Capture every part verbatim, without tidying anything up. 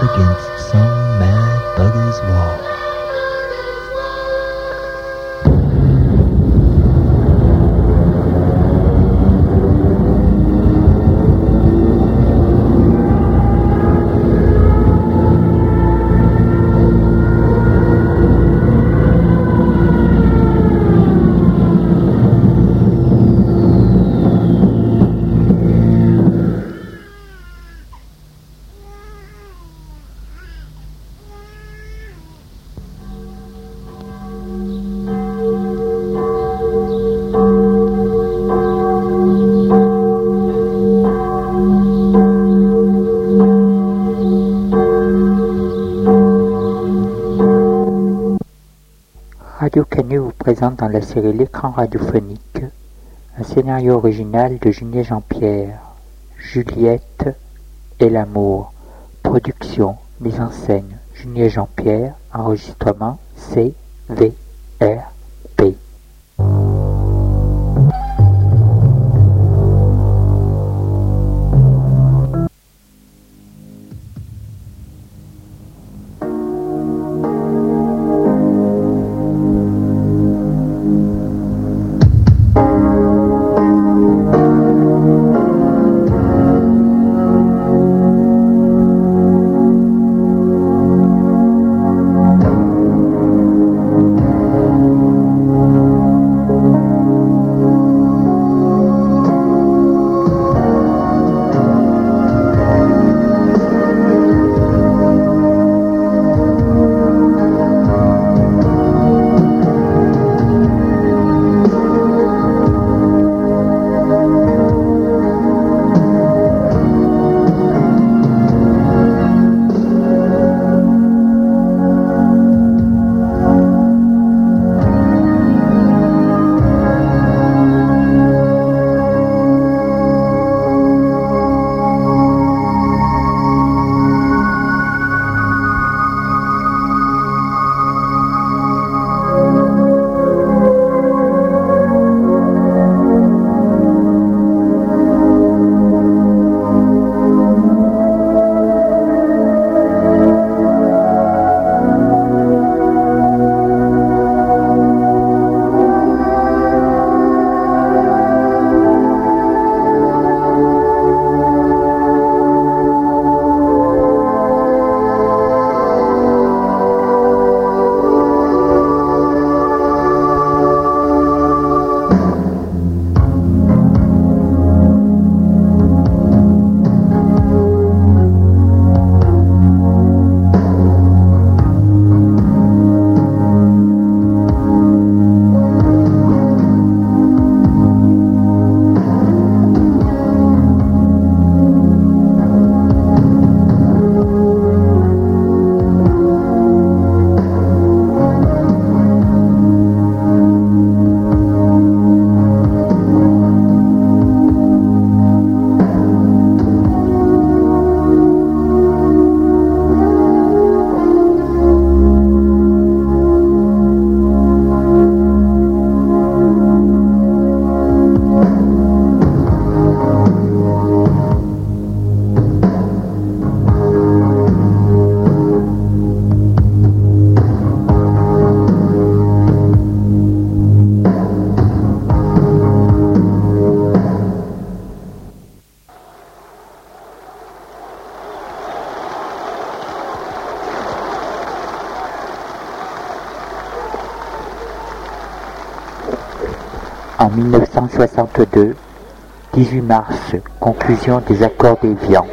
against some mad bugger's wall. Radio Canu vous présente dans la série L'écran radiophonique un scénario original de Junier Jean-Pierre, Juliette et l'amour. Production, mise en scène, Junier Jean-Pierre, enregistrement C V R P. En mille neuf cent soixante-deux, dix-huit mars, conclusion des accords d'Évian.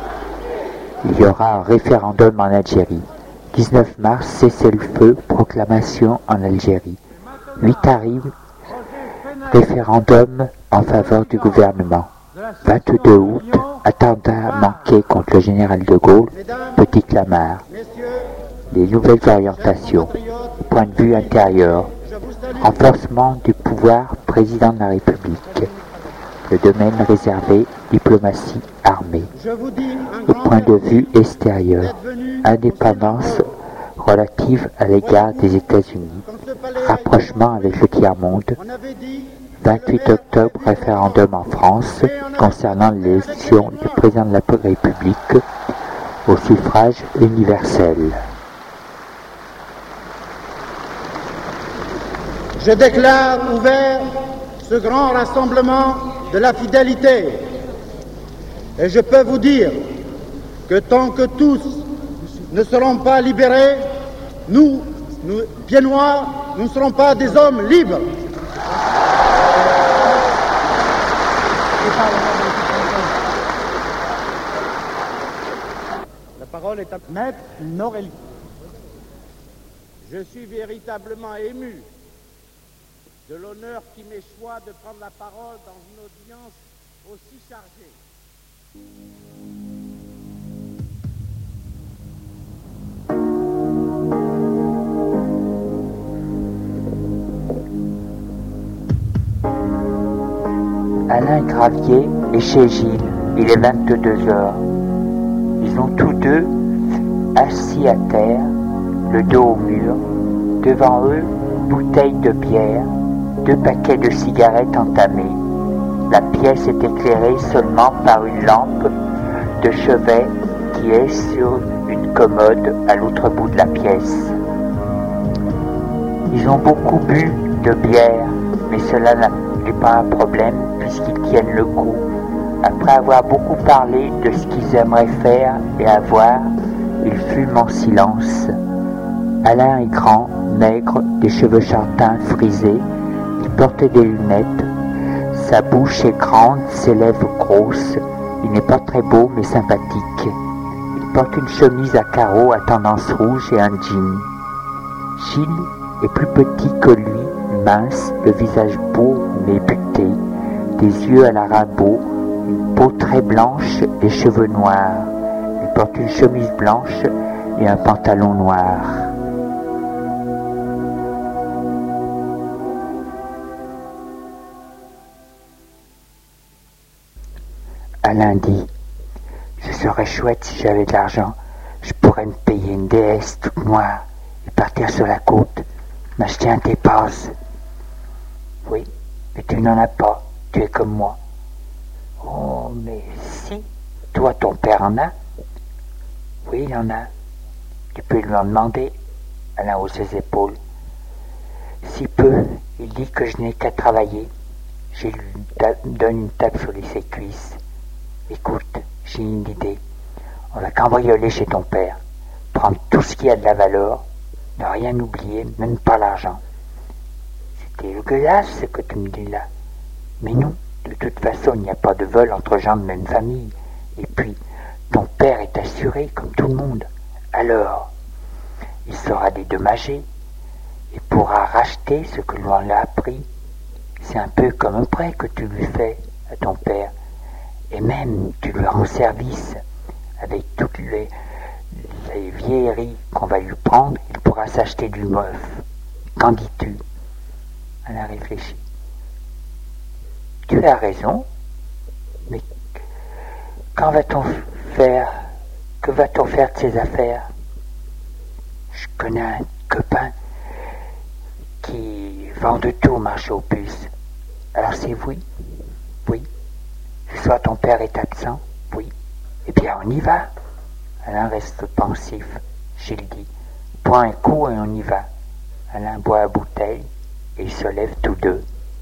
Il y aura un référendum en Algérie. dix-neuf mars, cessez-le-feu, proclamation en Algérie. huit arrive, référendum en faveur du gouvernement. vingt-deux août, attentat manqué contre le général de Gaulle, Petit Clamart. Les nouvelles orientations, point de vue intérieur, renforcement du pouvoir président de la République, le domaine réservé, diplomatie armée. Au point de vue extérieur, indépendance relative à l'égard des États-Unis, rapprochement avec le tiers-monde. vingt-huit octobre, référendum en France concernant l'élection du président de la République. au suffrage universel. Je déclare ouvert ce grand rassemblement de la fidélité. Et je peux vous dire que tant que tous ne seront pas libérés, nous, nous, pieds noirs, nous ne serons pas des hommes libres. La parole est à Maître Norelli. Je suis véritablement ému de l'honneur qui m'est choix de prendre la parole dans une audience aussi chargée. Alain Gravier est chez Gilles, il est vingt-deux heures. Ils ont tous deux assis à terre, le dos au mur, devant eux, bouteille de bière, deux paquets de cigarettes entamés. La pièce est éclairée seulement par une lampe de chevet qui est sur une commode à l'autre bout de la pièce. Ils ont beaucoup bu de bière, mais cela n'est pas un problème puisqu'ils tiennent le coup. Après avoir beaucoup parlé de ce qu'ils aimeraient faire et avoir, ils fument en silence. Alain est grand, maigre, des cheveux châtains frisés, il portait des lunettes, sa bouche est grande, ses lèvres grosses, il n'est pas très beau mais sympathique. Il porte une chemise à carreaux à tendance rouge et un jean. Gilles est plus petit que lui, mince, le visage beau mais buté, des yeux à la Rimbaud, une peau très blanche, des cheveux noirs. Il porte une chemise blanche et un pantalon noir. Alain dit « Ce serait chouette si j'avais de l'argent. Je pourrais me payer une déesse toute noire et partir sur la côte, m'acheter un Tépaz. » « Oui, mais tu n'en as pas, tu es comme moi. »« Oh, mais si, toi ton père en a. »« Oui, il en a. Tu peux lui en demander. » Alain hausse ses épaules. « Si peu, il dit que je n'ai qu'à travailler. Je lui donne une tape sur ses cuisses. Écoute, j'ai une idée. On va cambrioler chez ton père, prendre tout ce qui a de la valeur, ne rien oublier, même pas l'argent. » C'est dégueulasse ce que tu me dis là. Mais non, de toute façon, il n'y a pas de vol entre gens de même famille. Et puis, ton père est assuré comme tout le monde. Alors, il sera dédommagé et pourra racheter ce que l'on a pris. C'est un peu comme un prêt que tu lui fais à ton père. Et même, tu lui rends service. Avec toutes les, les vieilleries qu'on va lui prendre, il pourra s'acheter du neuf. Qu'en dis-tu ? Elle a réfléchi. Tu as raison, mais quand va-t-on faire ? Que va-t-on faire de ces affaires ? Je connais un copain qui vend de tout au marché aux puces. Alors c'est oui, oui. Ce soir ton père est absent, oui. Eh bien on y va. Alain reste pensif. Gilles dit, prends un coup et on y va. Alain boit la bouteille et ils se lèvent tous deux.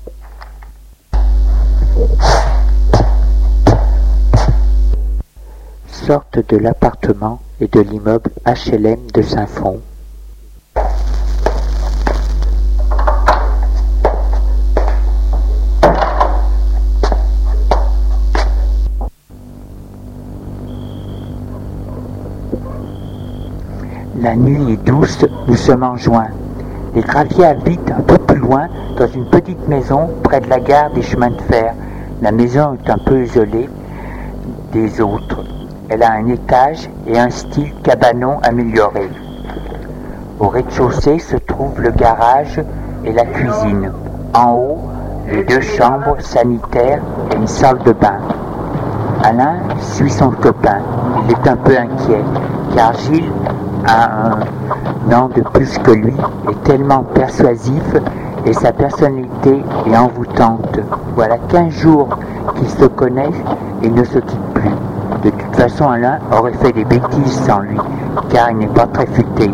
Sortent de l'appartement et de l'immeuble H L M de Saint-Fond. La nuit est douce, nous sommes en juin. Les Graviers habitent un peu plus loin, dans une petite maison près de la gare des chemins de fer. La maison est un peu isolée des autres. Elle a un étage et un style cabanon amélioré. Au rez-de-chaussée se trouve le garage et la cuisine. En haut, les deux chambres sanitaires et une salle de bain. Alain suit son copain. Il est un peu inquiet, car Gilles a un an de plus que lui, est tellement persuasif et sa personnalité est envoûtante. Voilà quinze jours qu'ils se connaissent et ne se quittent plus. De toute façon, Alain aurait fait des bêtises sans lui, car il n'est pas très futé.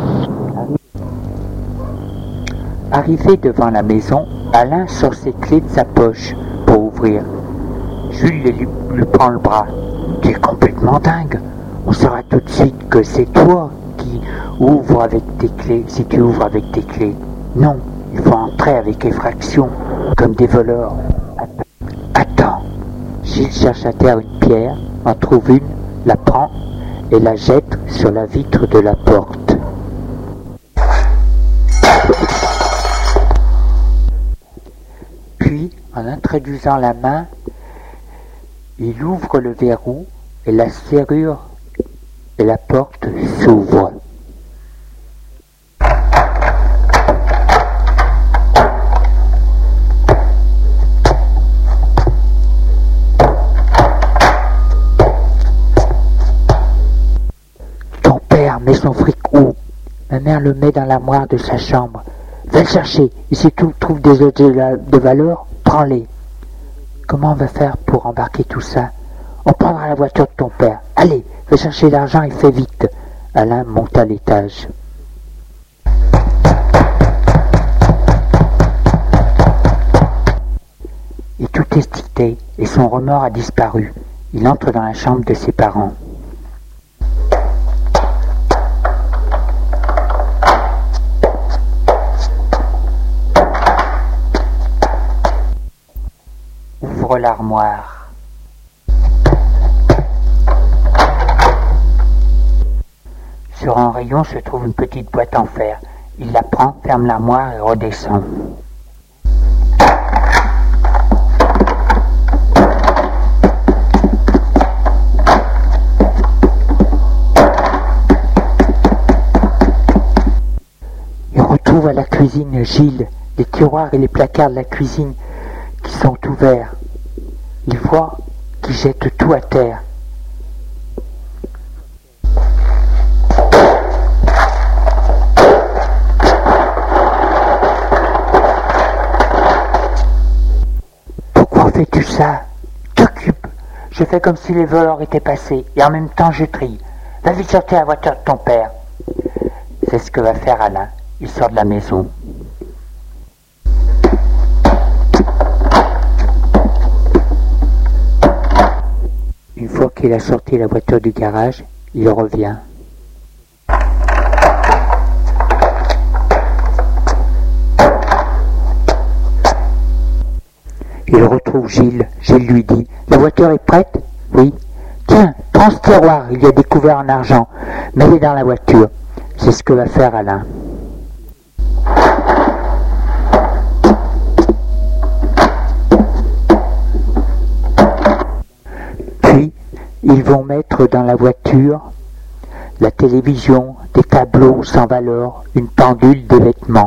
Arrivé devant la maison, Alain sort ses clés de sa poche pour ouvrir. Jules lui, lui prend le bras. « Tu es complètement dingue. On saura tout de suite que c'est toi qui ouvres avec tes clés, si tu ouvres avec tes clés. Non, il faut entrer avec effraction, comme des voleurs. » Attends. Gilles cherche à terre une pierre, en trouve une, la prend et la jette sur la vitre de la porte. Puis, en introduisant la main, il ouvre le verrou et la serrure et la porte s'ouvre. Ton père met son fric où? Ma mère le met dans l'armoire de sa chambre. Va le chercher, et si tu trouves des objets de valeur, prends-les. Comment on va faire pour embarquer tout ça? On prendra la voiture de ton père. Allez, va chercher l'argent et fais vite. Alain monte à l'étage. Et tout est excité, et son remords a disparu. Il entre dans la chambre de ses parents. Ouvre l'armoire. Sur un rayon se trouve une petite boîte en fer. Il la prend, ferme l'armoire et redescend. Il retrouve à la cuisine Gilles, les tiroirs et les placards de la cuisine qui sont ouverts. Il voit qu'il jette tout à terre. Pourquoi fais-tu ça? T'occupe. Je fais comme si les voleurs étaient passés, et en même temps je trie. Va vite sortir la voiture de ton père. C'est ce que va faire Alain. Il sort de la maison. Une fois qu'il a sorti la voiture du garage, il revient. Il retrouve Gilles. Gilles lui dit « La voiture est prête ?»« Oui. »« Tiens, prends ce tiroir, il y a des couverts en argent. Mets-les dans la voiture. » C'est ce que va faire Alain. Puis, ils vont mettre dans la voiture la télévision, des tableaux sans valeur, une pendule, des vêtements.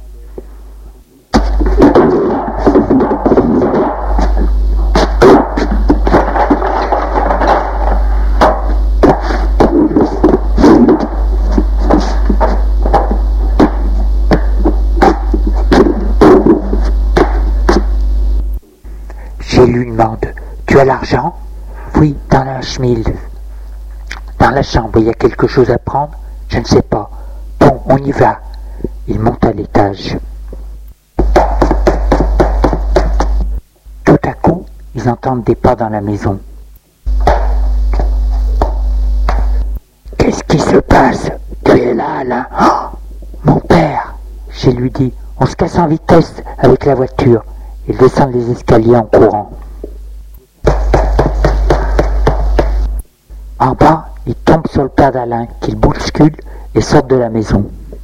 Gilles lui demande « Tu as l'argent ?»« Oui, dans la chemise. »« Dans la chambre, il y a quelque chose à prendre ?»« Je ne sais pas. »« Bon, on y va. » Il monte à l'étage. Tout à coup, ils entendent des pas dans la maison. « Qu'est-ce qui se passe? Tu es là, Alain? »« Oh, mon père !» Gilles lui dit « On se casse en vitesse avec la voiture. » Ils descendent les escaliers en courant. En bas, ils tombent sur le père d'Alain, qu'ils bousculent et sortent de la maison.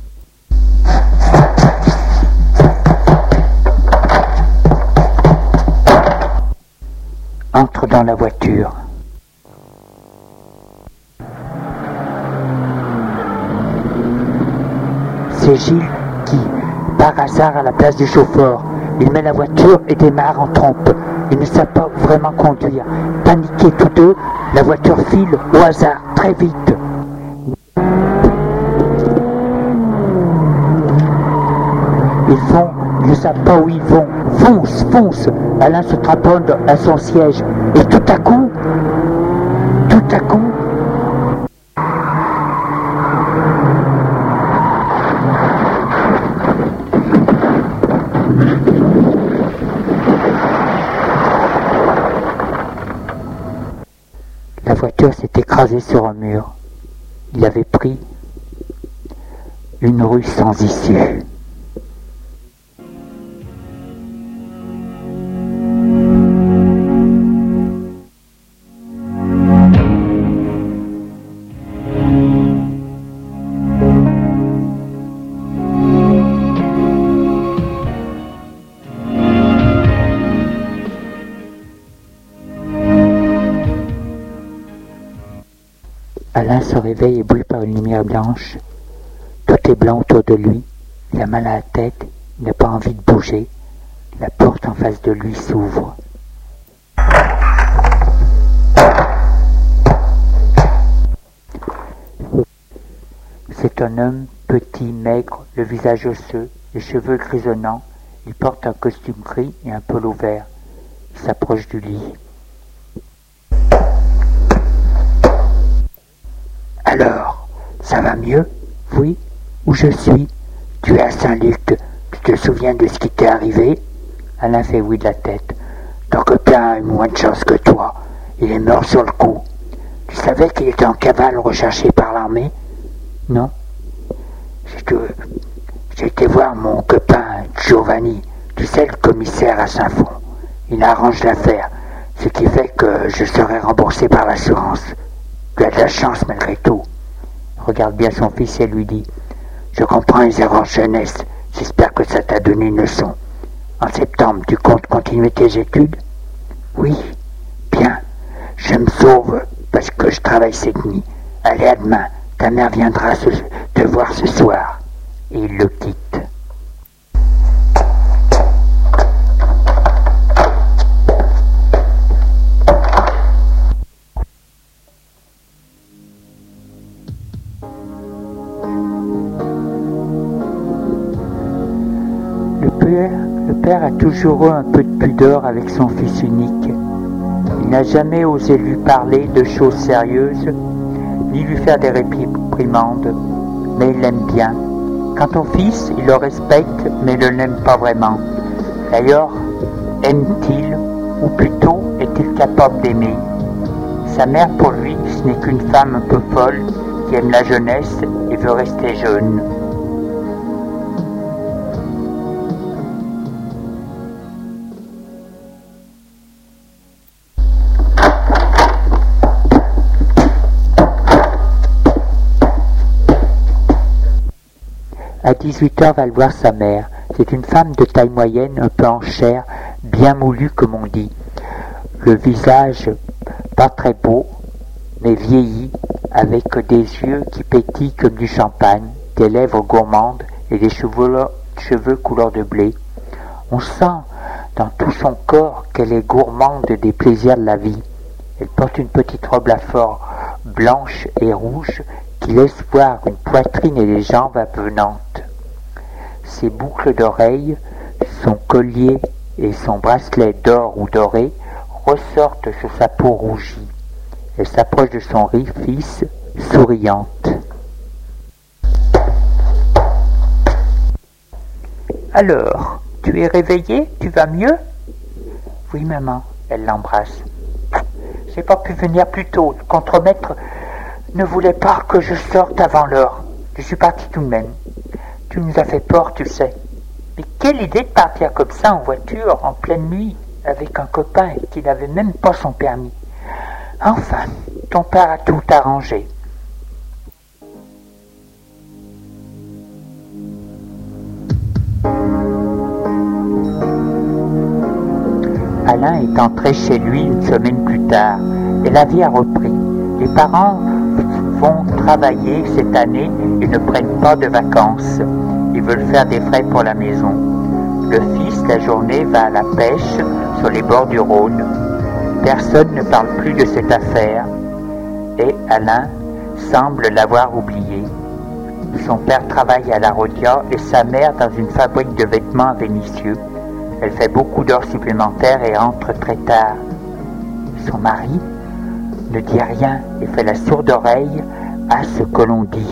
Entre dans la voiture. C'est Gilles qui, par hasard, à la place du chauffeur, il met la voiture et démarre en trompe. Ils ne savent pas vraiment conduire. Paniqués tous deux, la voiture file au hasard, très vite. Ils vont, ils ne savent pas où ils vont. Fonce, fonce. Alain se tramponne à son siège. Et tout à coup, Attaquons! La voiture s'est écrasée sur un mur. Il avait pris une rue sans issue. Alain se réveille ébloui par une lumière blanche. Tout est blanc autour de lui. Il a mal à la tête. Il n'a pas envie de bouger. La porte en face de lui s'ouvre. C'est un homme petit, maigre, le visage osseux, les cheveux grisonnants. Il porte un costume gris et un polo vert. Il s'approche du lit. Alors, ça va mieux? Oui. Où je suis? Tu es à Saint-Luc. Tu te souviens de ce qui t'est arrivé? Alain fait oui de la tête. Ton copain a eu moins de chance que toi. Il est mort sur le coup. Tu savais qu'il était en cavale recherché par l'armée? Non. J'ai été voir mon copain Giovanni, tu sais, le commissaire à Saint-Fond. Il arrange l'affaire, ce qui fait que je serai remboursé par l'assurance. Tu as de la chance malgré tout. Regarde bien son fils et lui dit « Je comprends les erreurs de jeunesse. J'espère que ça t'a donné une leçon. En septembre, tu comptes continuer tes études? » Oui. Bien. Je me sauve parce que je travaille cette nuit. Allez, à demain. Ta mère viendra se, te voir ce soir. Et il le quitte. Le père, le père a toujours eu un peu de pudeur avec son fils unique. Il n'a jamais osé lui parler de choses sérieuses, ni lui faire des réprimandes, mais il l'aime bien. Quant au fils, il le respecte, mais ne l'aime pas vraiment. D'ailleurs, aime-t-il, ou plutôt est-il capable d'aimer? Sa mère, pour lui, ce n'est qu'une femme un peu folle, qui aime la jeunesse et veut rester jeune. À dix-huit heures va le voir sa mère. C'est une femme de taille moyenne, un peu en chair, bien moulue comme on dit. Le visage pas très beau, mais vieilli, avec des yeux qui pétillent comme du champagne, des lèvres gourmandes et des cheveux, cheveux couleur de blé. On sent dans tout son corps qu'elle est gourmande des plaisirs de la vie. Elle porte une petite robe à fleurs blanche et rouge qui laisse voir une poitrine et des jambes avenantes. Ses boucles d'oreilles, son collier et son bracelet d'or ou doré ressortent sur sa peau rougie. Elle s'approche de son fils, souriante. « Alors, tu es réveillé? Tu vas mieux? » ?»« Oui, maman. » Elle l'embrasse. « J'ai pas pu venir plus tôt. Le contremaître ne voulait pas que je sorte avant l'heure. Je suis parti tout de même. Tu nous as fait peur, tu sais. Mais quelle idée de partir comme ça en voiture, en pleine nuit, avec un copain qui n'avait même pas son permis. Enfin, ton père a tout arrangé. » Alain est entré chez lui une semaine plus tard et la vie a repris. Les parents vont travailler cette année et ne prennent pas de vacances. Ils veulent faire des frais pour la maison. Le fils, la journée, va à la pêche sur les bords du Rhône. Personne ne parle plus de cette affaire et Alain semble l'avoir oublié. Son père travaille à la Rodia et sa mère dans une fabrique de vêtements à Vénissieux. Elle fait beaucoup d'heures supplémentaires et entre très tard. Son mari ne dit rien et fait la sourde oreille à ce que l'on dit.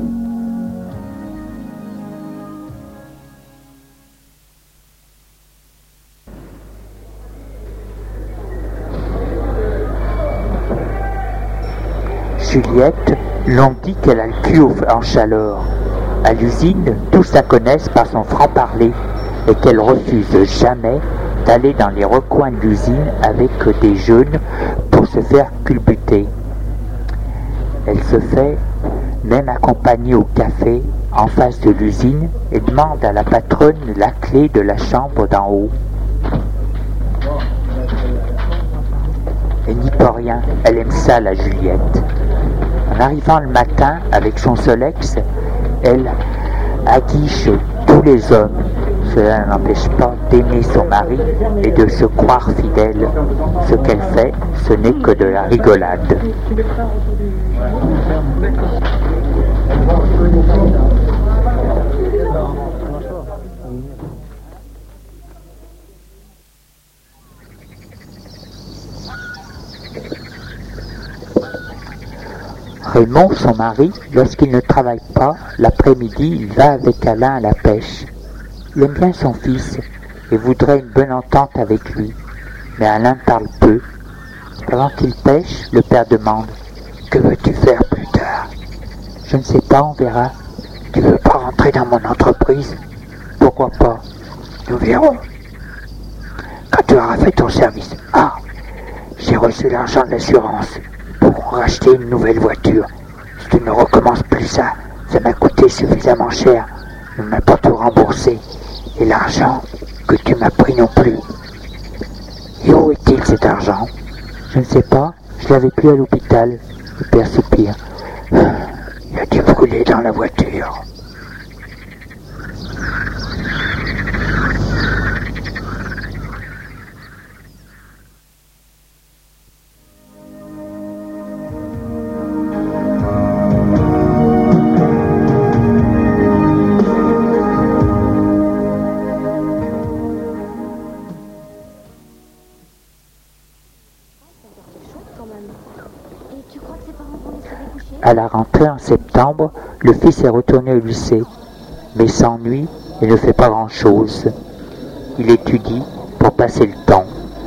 Juliette, l'on dit qu'elle a le cul en chaleur. À l'usine, tous la connaissent par son franc-parler et qu'elle refuse jamais d'aller dans les recoins de l'usine avec des jeunes pour se faire culbuter. Elle se fait même accompagner au café en face de l'usine et demande à la patronne la clé de la chambre d'en haut. Elle n'y peut rien, elle aime ça la Juliette. En arrivant le matin avec son Solex, elle aguiche tous les hommes. Cela n'empêche pas d'aimer son mari et de se croire fidèle. Ce qu'elle fait, ce n'est que de la rigolade. Raymond, son mari, lorsqu'il ne travaille pas, l'après-midi, il va avec Alain à la pêche. Il aime bien son fils et voudrait une bonne entente avec lui, mais Alain parle peu. Pendant qu'il pêche, le père demande « Que veux-tu faire plus tard ?»« Je ne sais pas, on verra. »« Tu veux pas rentrer dans mon entreprise ?»« Pourquoi pas ? Nous verrons. »« Quand tu auras fait ton service. »« Ah, j'ai reçu l'argent de l'assurance pour racheter une nouvelle voiture. Si tu ne recommences plus ça, ça m'a coûté suffisamment cher. Je ne m'ai pas tout remboursé. Et l'argent que tu m'as pris non plus. Et où est-il cet argent ? Je ne sais pas, je l'avais plus à l'hôpital. Le père soupire. Il a dû brûler dans la voiture. À la rentrée en septembre, le fils est retourné au lycée, mais s'ennuie et ne fait pas grand-chose. Il étudie pour passer le temps.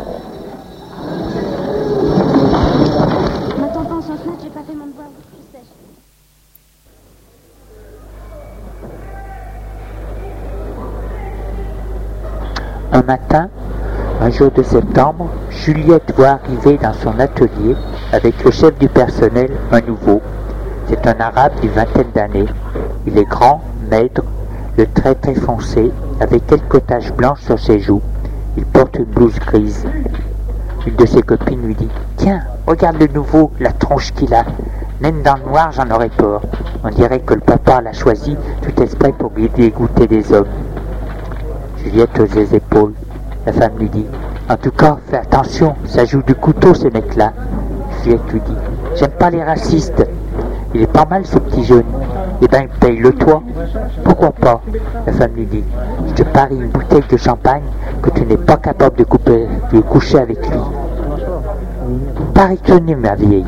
Un matin, un jour de septembre, Juliette voit arriver dans son atelier avec le chef du personnel, un nouveau. C'est un arabe d'une vingtaine d'années. Il est grand, maigre, le trait très foncé, avec quelques taches blanches sur ses joues. Il porte une blouse grise. Une de ses copines lui dit « Tiens, regarde le nouveau, la tronche qu'il a. Même dans le noir, j'en aurais peur. On dirait que le papa l'a choisi tout exprès pour lui dégoûter des hommes. » Juliette hausse les épaules. La femme lui dit « En tout cas, fais attention, ça joue du couteau ce mec-là. » Juliette lui dit « J'aime pas les racistes. Il est pas mal ce petit jeune. Eh ben, paye-le toi. » Pourquoi pas ? La femme lui dit « Je te parie une bouteille de champagne que tu n'es pas capable de, couper, de coucher avec lui. » Parie-tenez, ma vieille.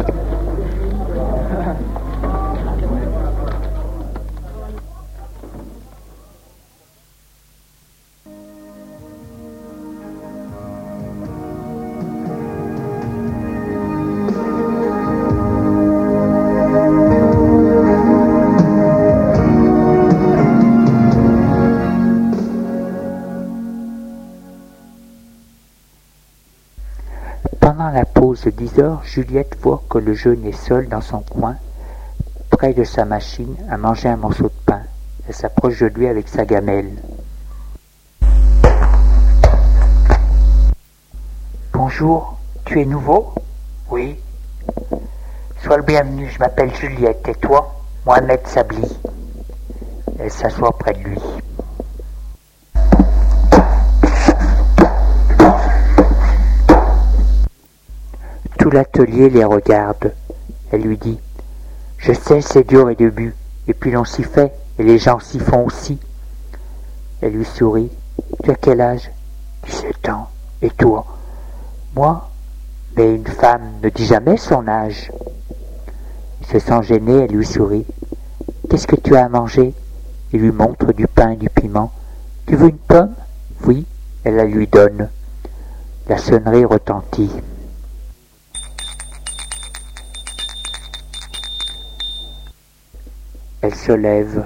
Pendant la pause de dix heures, Juliette voit que le jeune est seul dans son coin, près de sa machine, à manger un morceau de pain. Elle s'approche de lui avec sa gamelle. « Bonjour, tu es nouveau ? » ?»« Oui. »« Sois le bienvenu, je m'appelle Juliette, et toi ? » ?»« Mohamed Sabli. » Elle s'assoit près de lui. Tout l'atelier les regarde. Elle lui dit « Je sais, c'est dur et début, et puis l'on s'y fait, et les gens s'y font aussi. » Elle lui sourit. « Tu as quel âge ? » Dix-sept ans. Et toi ? Moi ? Mais une femme ne dit jamais son âge. Il se sent gêné, elle lui sourit. Qu'est-ce que tu as à manger? Il lui montre du pain et du piment. Tu veux une pomme? Oui, elle la lui donne. La sonnerie retentit. Elle se lève.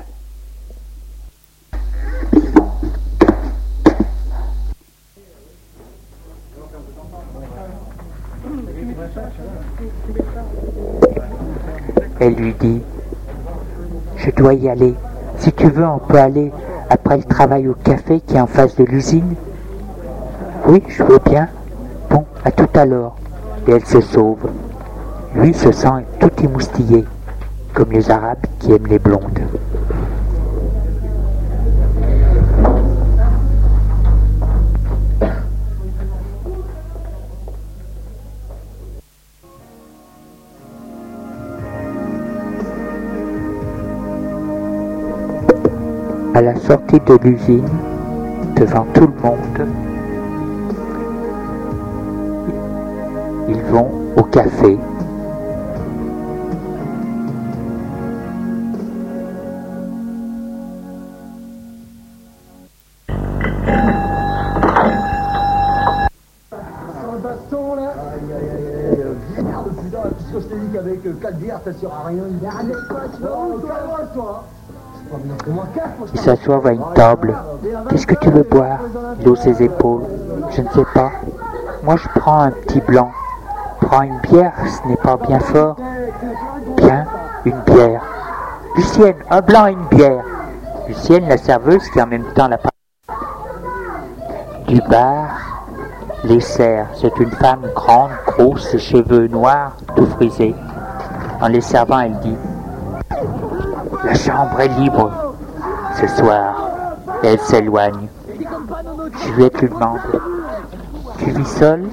Elle lui dit « Je dois y aller. Si tu veux, on peut aller après le travail au café qui est en face de l'usine. » « Oui, je veux bien. Bon, à tout à l'heure. » Et elle se sauve. Lui se sent tout émoustillé, comme les Arabes qui aiment les blondes. À la sortie de l'usine, devant tout le monde, ils vont au café. Il s'assoit à une table. Qu'est-ce que tu veux boire? Il hausse ses épaules. Je ne sais pas. Moi je prends un petit blanc. Prends une bière, ce n'est pas bien fort. Bien, une bière. Lucienne, un blanc et une bière. Lucienne, la serveuse qui en même temps la parole. Du bar, les sert. C'est une femme grande, grosse, ses cheveux noirs, tout frisés. En les servant, elle dit: la chambre est libre ce soir. Et elle s'éloigne. Juliette lui demande: tu vis seule?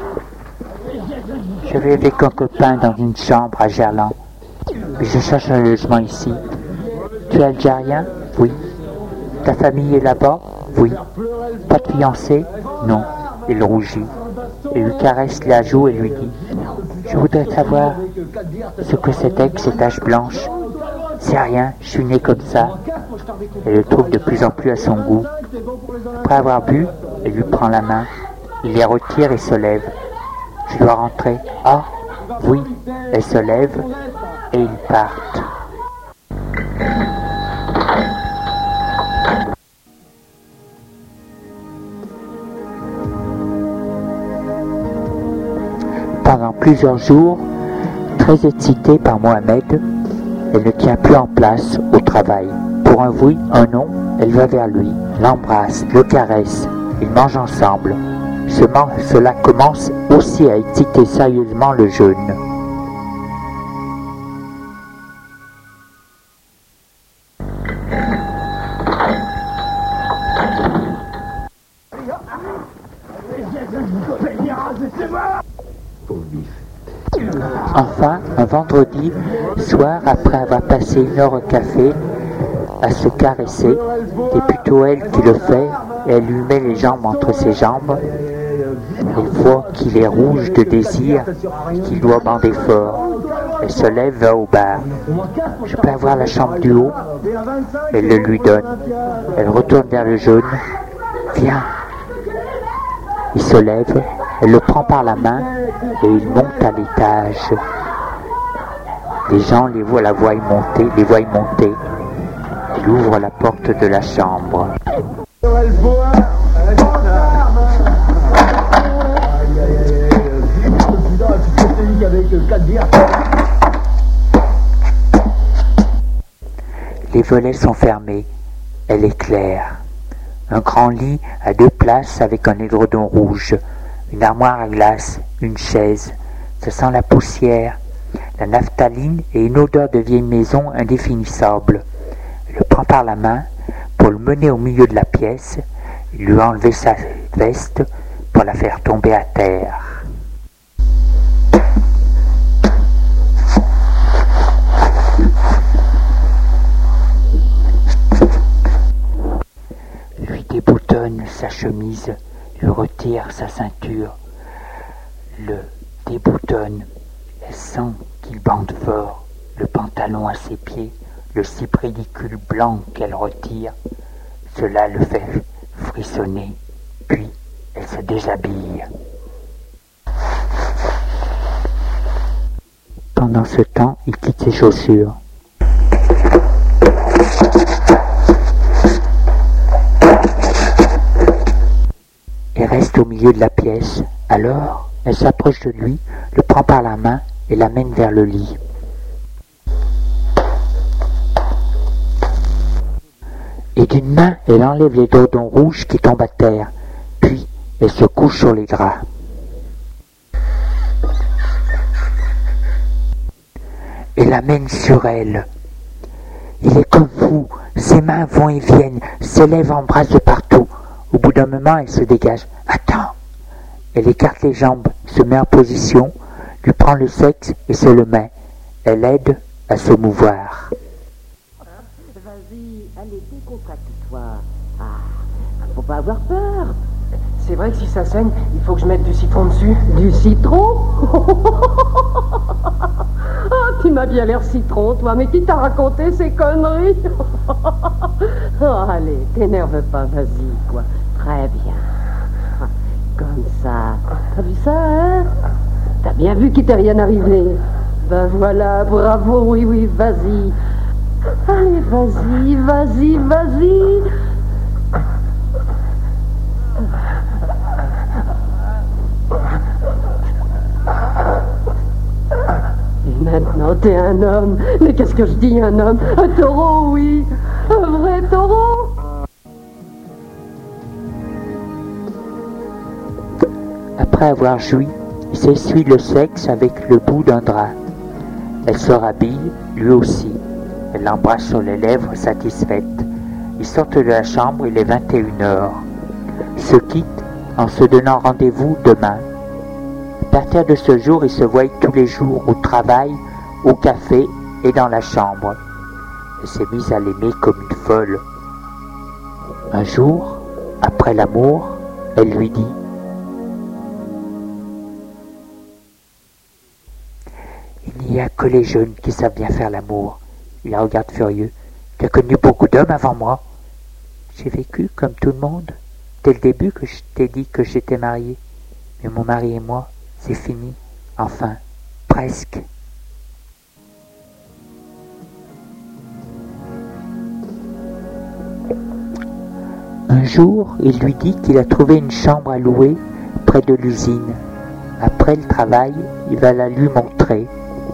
Je vais avec un copain dans une chambre à Gerland. Mais je cherche un logement ici. Tu es algérien? Oui. Ta famille est là-bas? Oui. Pas de fiancé? Non. Il rougit. Elle lui caresse la joue et lui dit: je voudrais savoir ce que c'était que ces taches blanches. C'est rien, je suis né comme ça. Elle le trouve de plus en plus à son goût. Après avoir bu, elle lui prend la main. Il les retire et se lève. Je dois rentrer. Ah, oui. Elle se lève et ils partent. Pendant plusieurs jours, très excitée par Mohamed, elle ne tient plus en place au travail. Pour un oui, un non, elle va vers lui, l'embrasse, le caresse. Ils mangent ensemble. Cela commence aussi à exciter sérieusement le jeune. Enfin, un vendredi soir, après avoir passé une heure au café à se caresser, c'est plutôt elle qui le fait, et elle lui met les jambes entre ses jambes. Elle voit qu'il est rouge de désir, qu'il doit bander fort. Elle se lève, va au bar. Je peux avoir la chambre du haut? Elle le lui donne. Elle retourne vers le jeune. Viens. Il se lève, elle le prend par la main et il monte à l'étage. Les gens les voient la voient monter, les voient monter. Il ouvre la porte de la chambre. Les volets sont fermés. Elle est claire. Un grand lit à deux places avec un édredon rouge, une armoire à glace, une chaise. Ça sent la poussière, la naphtaline et une odeur de vieille maison indéfinissable. Elle le prend par la main pour le mener au milieu de la pièce et lui enlever sa veste pour la faire tomber à terre. Lui déboutonne sa chemise, lui retire sa ceinture, le déboutonne. Elle sent qu'il bande fort, le pantalon à ses pieds, le slip ridicule blanc qu'elle retire. Cela le fait frissonner, puis elle se déshabille. Pendant ce temps, il quitte ses chaussures. Et reste au milieu de la pièce. Alors, elle s'approche de lui, le prend par la main et l'amène vers le lit. Et d'une main, elle enlève les dodons rouges qui tombent à terre, puis elle se couche sur les draps. Et l'amène sur elle. Il est comme fou, ses mains vont et viennent, ses lèvres embrassent de partout. Au bout d'un moment, elle se dégage. « Attends !» Elle écarte les jambes, se met en position, lui prend le sexe et se le met. Elle l'aide à se mouvoir. Vas-y, allez, décontracte-toi. Ah, faut pas avoir peur. C'est vrai que si ça saigne, il faut que je mette du citron dessus. Du citron? Oh, tu m'as bien l'air citron, toi, mais qui t'a raconté ces conneries? Oh, allez, t'énerve pas, vas-y, quoi. Très bien. Comme ça. T'as vu ça, hein? T'as bien vu qu'il t'est rien arrivé. Ben voilà, bravo, oui, oui, vas-y. Allez, vas-y, vas-y, vas-y. Et maintenant, t'es un homme. Mais qu'est-ce que je dis, un homme? Un taureau, oui. Un vrai taureau. Après avoir joui, il s'essuie le sexe avec le bout d'un drap. Elle se rhabille, lui aussi. Elle l'embrasse sur les lèvres, satisfaite. Ils sortent de la chambre, il est vingt et une heures. Ils se quittent en se donnant rendez-vous demain. À partir de ce jour, ils se voient tous les jours au travail, au café et dans la chambre. Elle s'est mise à l'aimer comme une folle. Un jour, après l'amour, elle lui dit: il n'y a que les jeunes qui savent bien faire l'amour. Il la regarde furieux. Tu as connu beaucoup d'hommes avant moi. J'ai vécu comme tout le monde. Dès le début que je t'ai dit que j'étais marié. Mais mon mari et moi, c'est fini. Enfin, presque. Un jour, il lui dit qu'il a trouvé une chambre à louer près de l'usine. Après le travail, il va la lui montrer.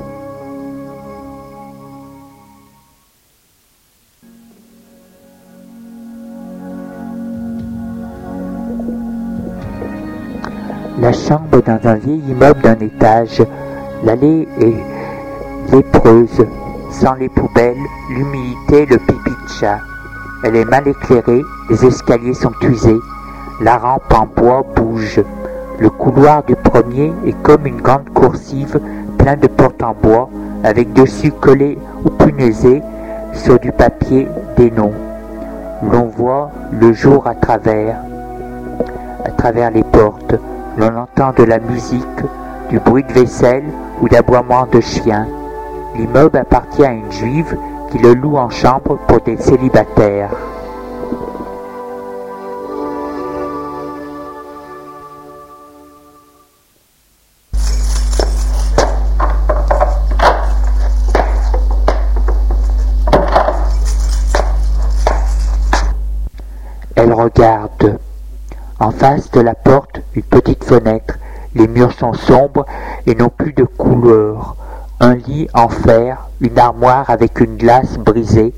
La chambre est dans un vieil immeuble d'un étage. L'allée est lépreuse, sans les poubelles, l'humidité, le pipi de chat. Elle est mal éclairée, les escaliers sont usés. La rampe en bois bouge. Le couloir du premier est comme une grande coursive plein de portes en bois, avec dessus collés ou punaisés sur du papier des noms. L'on voit le jour à travers, à travers les portes. L'on entend de la musique, du bruit de vaisselle ou d'aboiement de chiens. L'immeuble appartient à une juive qui le loue en chambre pour des célibataires. Elle regarde. En face de la porte, une petite fenêtre. Les murs sont sombres et n'ont plus de couleur. Un lit en fer, une armoire avec une glace brisée,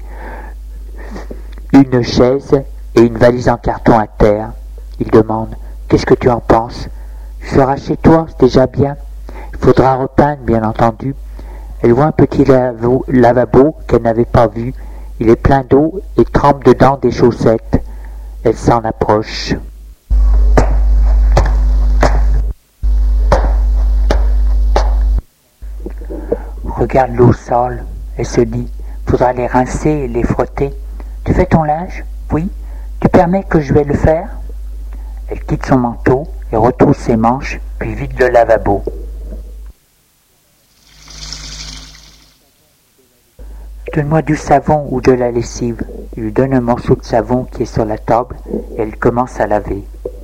une chaise et une valise en carton à terre. Il demande: qu'est-ce que tu en penses? Tu seras chez toi, c'est déjà bien. Il faudra repeindre, bien entendu. Elle voit un petit lavabo, lavabo qu'elle n'avait pas vu. Il est plein d'eau et trempe dedans des chaussettes. Elle s'en approche. Regarde l'eau sale. Elle se dit: faudra les rincer et les frotter. Tu fais ton linge? Oui. Tu permets que je vais le faire? Elle quitte son manteau et retrousse ses manches, puis vide le lavabo. Donne-moi du savon ou de la lessive. Il lui donne un morceau de savon qui est sur la table et elle commence à laver.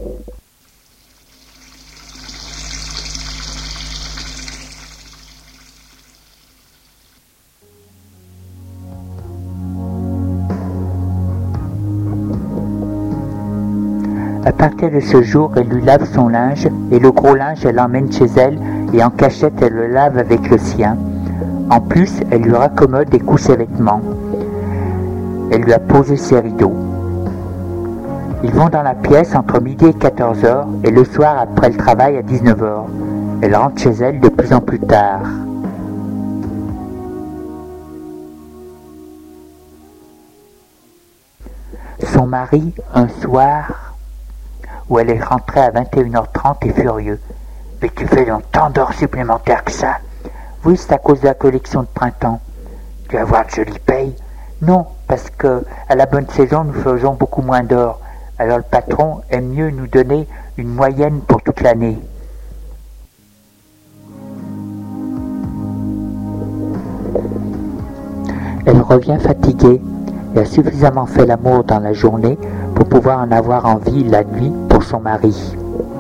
À partir de ce jour, elle lui lave son linge et le gros linge, elle l'emmène chez elle et en cachette, elle le lave avec le sien. En plus, elle lui raccommode et coud ses vêtements. Elle lui a posé ses rideaux. Ils vont dans la pièce entre midi et quatorze heures et le soir après le travail à dix-neuf heures. Elle rentre chez elle de plus en plus tard. Son mari, un soir où elle est rentrée à vingt et une heures trente, est furieux. « Mais tu fais donc tant d'heures supplémentaires que ça ?»« Oui, c'est à cause de la collection de printemps. »« Tu vas voir que je l'y paye ?»« Non, parce que à la bonne saison, nous faisons beaucoup moins d'heures. Alors le patron aime mieux nous donner une moyenne pour toute l'année. » Elle revient fatiguée et a suffisamment fait l'amour dans la journée pour pouvoir en avoir envie la nuit pour son mari.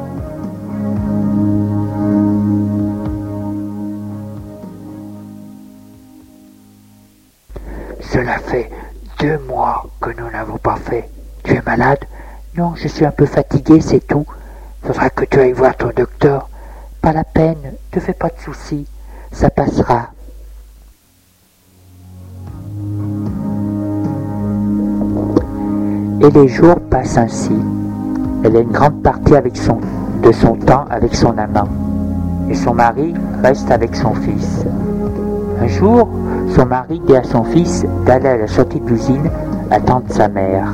Cela fait deux mois que nous n'avons pas fait. Tu es malade? Non, je suis un peu fatiguée, c'est tout. Faudra que tu ailles voir ton docteur. Pas la peine, ne te fais pas de soucis, ça passera. Et les jours passent ainsi. Elle a une grande partie avec son, de son temps avec son amant. Et son mari reste avec son fils. Un jour, son mari dit à son fils d'aller à la sortie de l'usine attendre sa mère.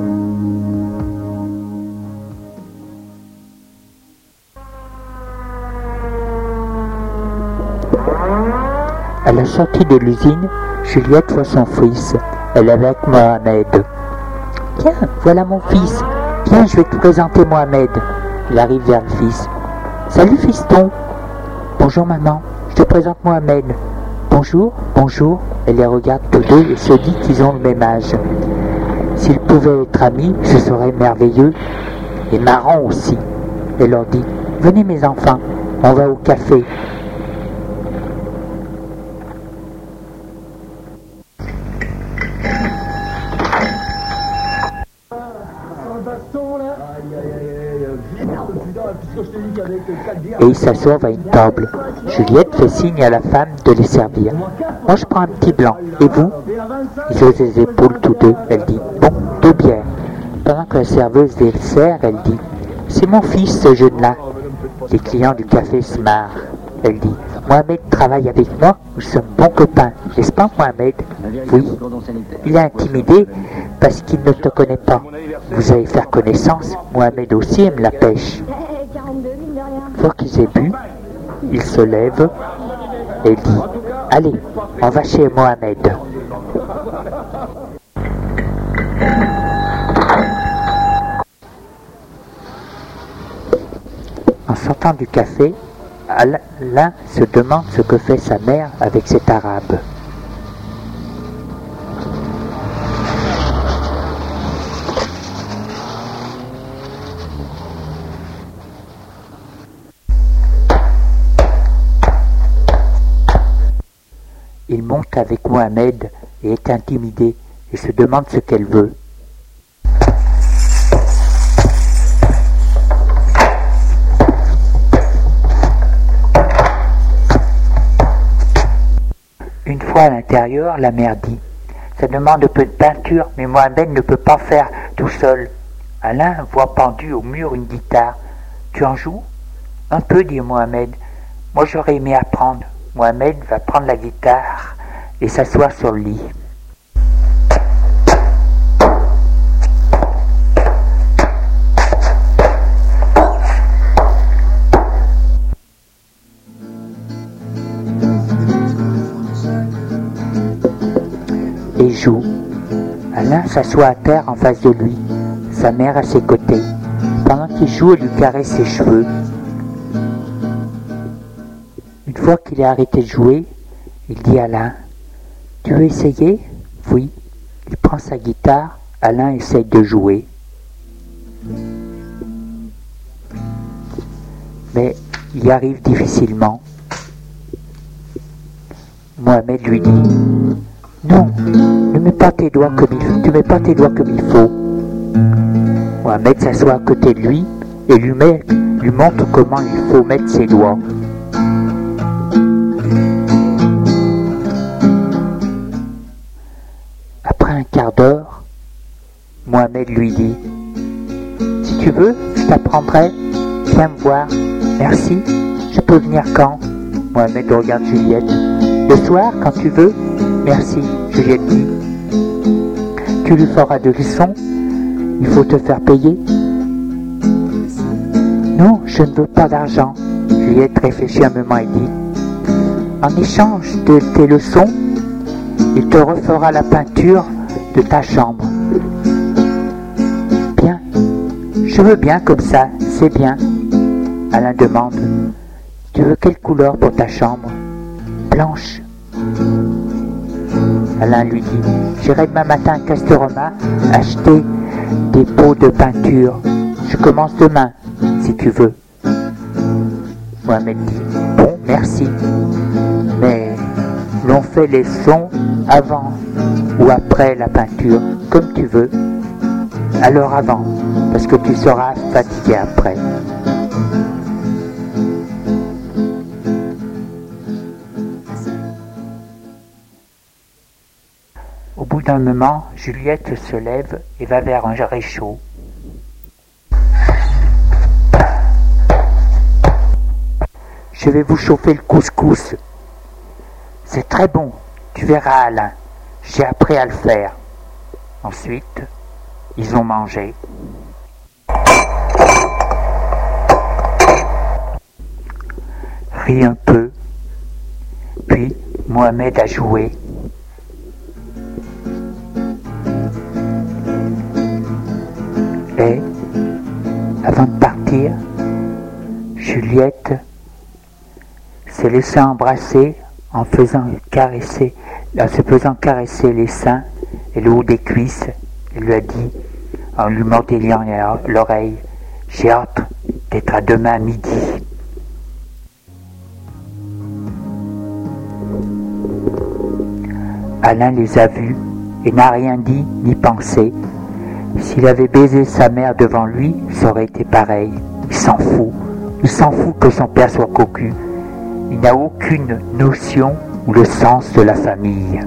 À la sortie de l'usine, Juliette voit son fils. Elle est avec Mohamed. « Tiens, voilà mon fils. Viens, je vais te présenter Mohamed. » Il arrive vers le fils. « Salut fiston. »« Bonjour maman, je te présente Mohamed. »« Bonjour, bonjour. » Elle les regarde tous deux et se dit qu'ils ont le même âge. S'ils pouvaient être amis, ce serait merveilleux et marrant aussi. Elle leur dit « Venez mes enfants, on va au café. » Et ils s'assoient à une table. Juliette fait signe à la femme de les servir. « Moi je prends un petit blanc. Et vous ?» Ils haussent les épaules tous deux. Elle dit « Bon, deux bières. » Pendant que la serveuse les sert, elle dit « C'est mon fils ce jeune-là. » Les clients du café se marrent. Elle dit « Mohamed travaille avec moi. Nous sommes bons copains. N'est-ce pas Mohamed ?»« Oui. » Il est intimidé parce qu'il ne te connaît pas. Vous allez faire connaissance. Mohamed aussi aime la pêche. Une fois qu'ils aient bu, il se lève et dit « Allez, on va chez Mohamed. » En sortant du café, Alain se demande ce que fait sa mère avec cet arabe. Il monte avec Mohamed et est intimidé et se demande ce qu'elle veut. Une fois à l'intérieur, la mère dit « Ça demande un peu de peinture, mais Mohamed ne peut pas faire tout seul. » Alain voit pendu au mur une guitare. « Tu en joues ?»« Un peu, dit Mohamed. Moi j'aurais aimé apprendre. » Mohamed va prendre la guitare et s'asseoir sur le lit. Et joue. Alain s'assoit à terre en face de lui, sa mère à ses côtés. Pendant qu'il joue, elle lui caresse ses cheveux. Une fois qu'il a arrêté de jouer, il dit à Alain « Tu veux essayer? Oui. Il prend sa guitare, Alain essaye de jouer. Mais il y arrive difficilement. Mohamed lui dit « Non, ne mets pas tes doigts comme il faut, tu mets pas tes doigts comme il faut. » Mohamed s'assoit à côté de lui et lui, met, lui montre comment il faut mettre ses doigts. Après un quart d'heure, Mohamed lui dit « Si tu veux, je t'apprendrai, viens me voir. Merci, je peux venir quand ?» Mohamed regarde Juliette. « Le soir, quand tu veux. Merci, Juliette dit. Tu lui feras de leçons. Il faut te faire payer. » Non, je ne veux pas d'argent. Juliette réfléchit un moment et dit « En échange de tes leçons, il te refera la peinture de ta chambre. » Bien, je veux bien comme ça, c'est bien. Alain demande « Tu veux quelle couleur pour ta chambre ?»« Blanche. » Alain lui dit « J'irai demain matin à Castorama acheter des pots de peinture. Je commence demain, si tu veux. » Mohamed dit « Bon, merci. Mais l'on fait les sons avant ou après la peinture, comme tu veux. Alors avant, parce que tu seras fatigué après. » Au bout d'un moment, Juliette se lève et va vers un réchaud. « Je vais vous chauffer le couscous. C'est très bon, tu verras Alain. J'ai appris à le faire. » Ensuite, ils ont mangé. Rit un peu. Puis Mohamed a joué. Et, avant de partir, Juliette s'est laissée embrasser en faisant caresser, en se faisant caresser les seins et le haut des cuisses. Elle lui a dit, en lui mordillant l'oreille, « J'ai hâte d'être à demain midi. » Alain les a vus et n'a rien dit ni pensé. S'il avait baisé sa mère devant lui, ça aurait été pareil. Il s'en fout. Il s'en fout que son père soit cocu. Il n'a aucune notion ou le sens de la famille.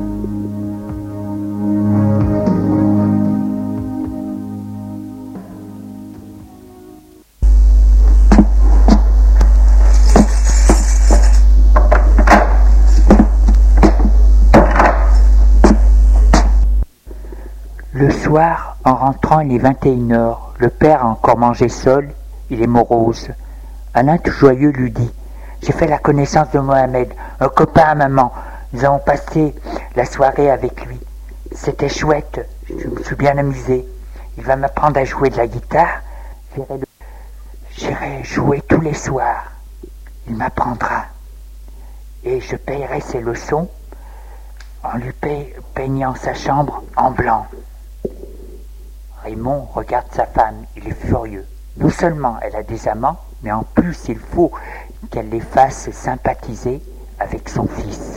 Le soir, en rentrant, il est vingt et une heures. Le père a encore mangé seul. Il est morose. Alain, tout joyeux, lui dit « J'ai fait la connaissance de Mohamed, un copain à maman. Nous avons passé la soirée avec lui. C'était chouette. Je me suis bien amusé. Il va m'apprendre à jouer de la guitare. J'irai, le... J'irai jouer tous les soirs. Il m'apprendra. Et je payerai ses leçons en lui paye... peignant sa chambre en blanc. » Raymond regarde sa femme, il est furieux. Non seulement elle a des amants, mais en plus il faut qu'elle les fasse sympathiser avec son fils.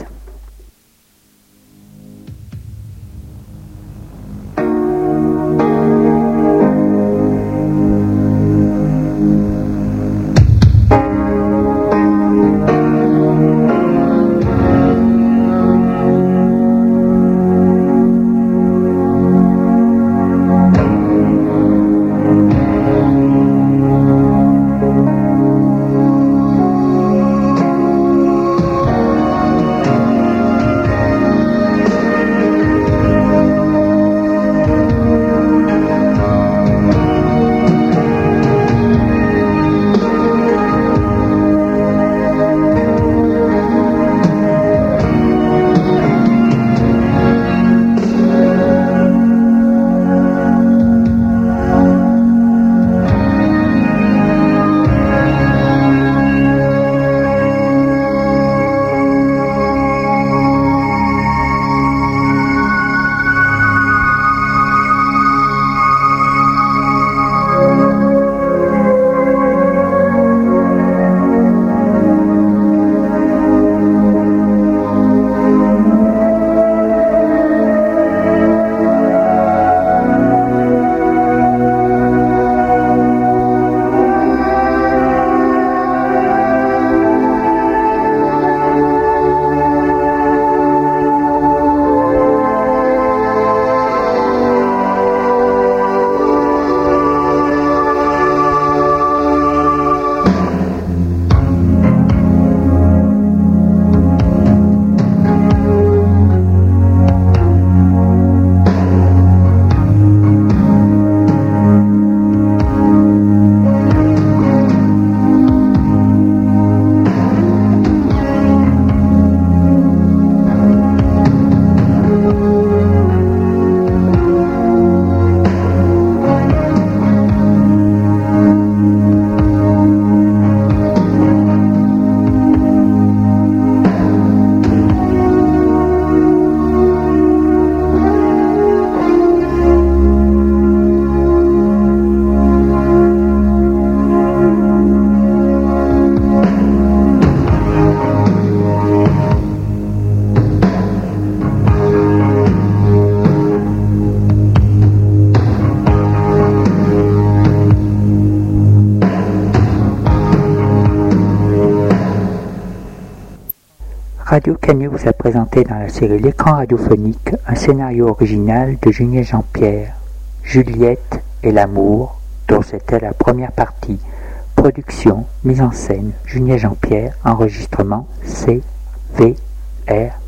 Radio Canu vous a présenté dans la série L'écran radiophonique un scénario original de Julien Jean-Pierre, Juliette et l'amour, dont c'était la première partie. Production, mise en scène, Julien Jean-Pierre, enregistrement C V R